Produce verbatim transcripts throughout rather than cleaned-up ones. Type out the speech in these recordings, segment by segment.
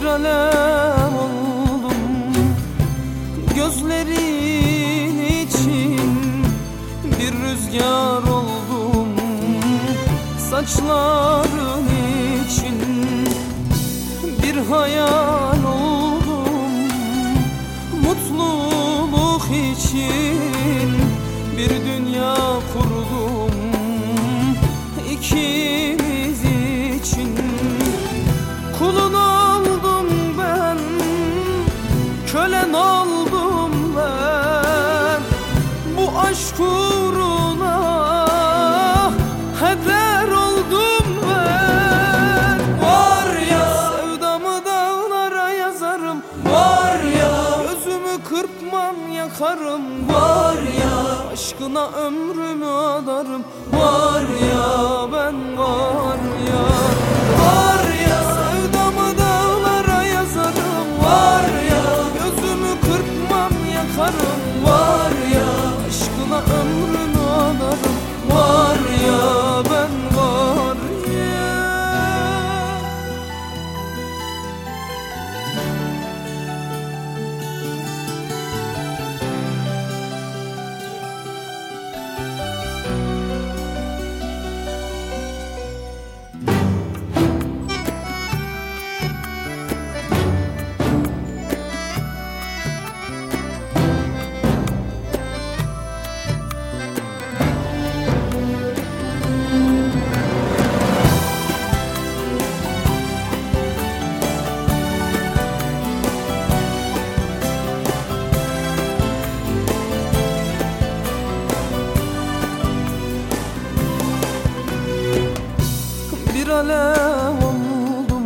alem oldum gözlerin için, bir rüzgar oldum saçların için, bir hayal oldum mutluluk için, bir dünya kurdum ikimiz için. Kulun oldum ben, kölen oldum ben, bu aşk uğruna heder oldum ben. Var ya sevdamı dağlara yazarım, var ya gözümü kırpmam yakarım, var ya aşkına ömrümü adarım, var ya ben var ya. Var ya sevdamı dağlara yazarım, var ya gözümü kırpmam yakarım, var ya aşkına ömrümü adarım, var ya ben var ya. Bir alem oldum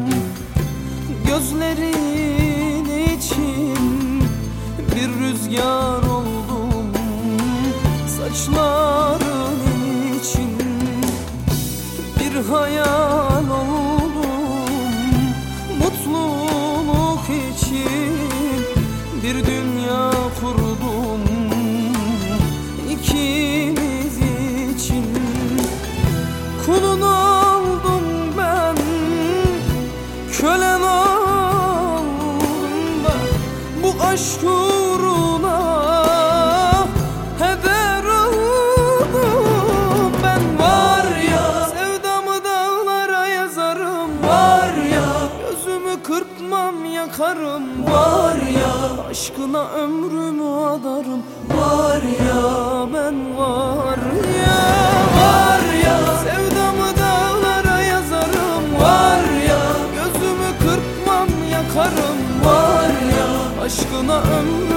gözlerin için, bir rüzgar oldum saçların için, bir hayal oldum mutluluk için, bir dünya kurdum ikimiz için. Kulun oldum ben, kölen oldum ben, bu aşk uğruna heder oldum ben. Var ya sevdamı dağlara yazarım, var ya gözümü kırpmam yakarım, var ya aşkına ömrümü adarım, var ya ben var ya. Var ya sevdamı dağlara yazarım, var ya gözümü kırpmam yakarım, var ya aşkına ömrümü